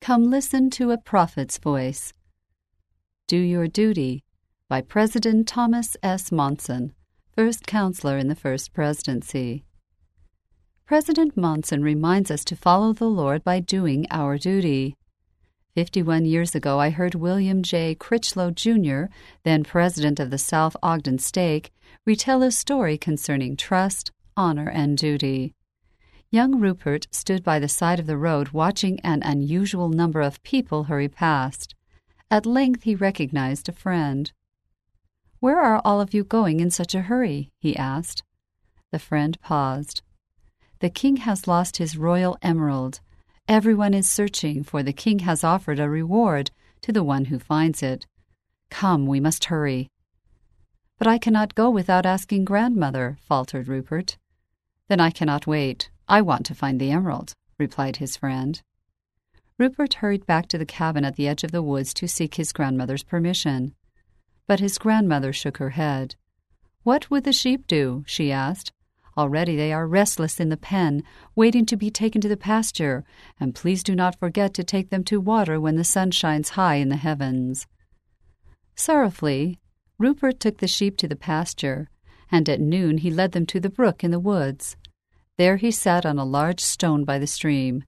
Come listen to a prophet's voice. Do Your Duty by President Thomas S. Monson, first counselor in the First Presidency. President Monson reminds us to follow the Lord by doing our duty. 51 years ago, I heard William J. Critchlow, Jr., then president of the South Ogden Stake, retell a story concerning trust, honor, and duty. Young Rupert stood by the side of the road watching an unusual number of people hurry past. At length he recognized a friend. "Where are all of you going in such a hurry?" he asked. The friend paused. "The king has lost his royal emerald. Everyone is searching, for the king has offered a reward to the one who finds it. Come, we must hurry." "But I cannot go without asking grandmother," faltered Rupert. "Then I cannot wait. I want to find the emerald," replied his friend. Rupert hurried back to the cabin at the edge of the woods to seek his grandmother's permission. But his grandmother shook her head. "What would the sheep do?" she asked. "Already they are restless in the pen, waiting to be taken to the pasture, and please do not forget to take them to water when the sun shines high in the heavens." Sorrowfully, Rupert took the sheep to the pasture, and at noon he led them to the brook in the woods. There he sat on a large stone by the stream.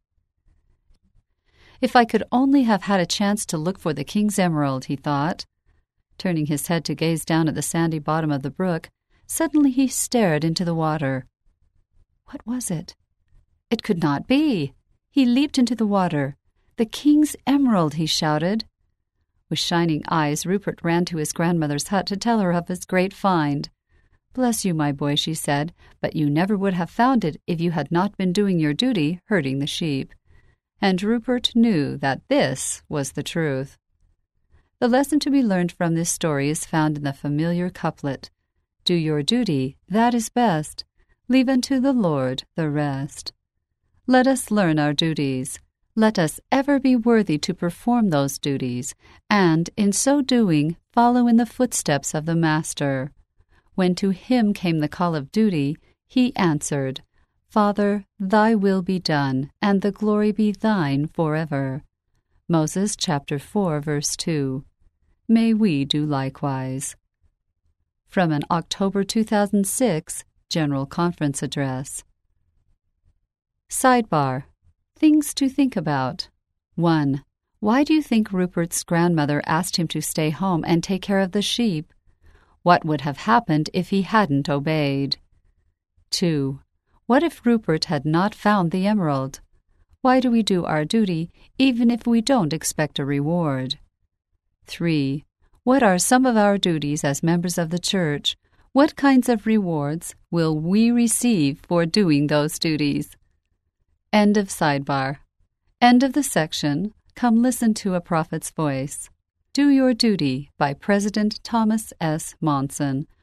"If I could only have had a chance to look for the king's emerald," he thought. Turning his head to gaze down at the sandy bottom of the brook, suddenly he stared into the water. What was it? It could not be. He leaped into the water. "The king's emerald!" he shouted. With shining eyes, Rupert ran to his grandmother's hut to tell her of his great find. "Bless you, my boy," she said, "but you never would have found it if you had not been doing your duty herding the sheep." And Rupert knew that this was the truth. The lesson to be learned from this story is found in the familiar couplet, "Do your duty, that is best. Leave unto the Lord the rest." Let us learn our duties. Let us ever be worthy to perform those duties, and, in so doing, follow in the footsteps of the Master. When to him came the call of duty, he answered, "Father, thy will be done, and the glory be thine forever." Moses chapter 4, verse 2. May we do likewise. From an October 2006 General Conference Address. Sidebar: Things to think about. 1. Why do you think Rupert's grandmother asked him to stay home and take care of the sheep? What would have happened if he hadn't obeyed? 2. What if Rupert had not found the emerald? Why do we do our duty even if we don't expect a reward? 3. What are some of our duties as members of the church? What kinds of rewards will we receive for doing those duties? End of sidebar. End of the section. Come listen to a prophet's voice. Do Your Duty by President Thomas S. Monson,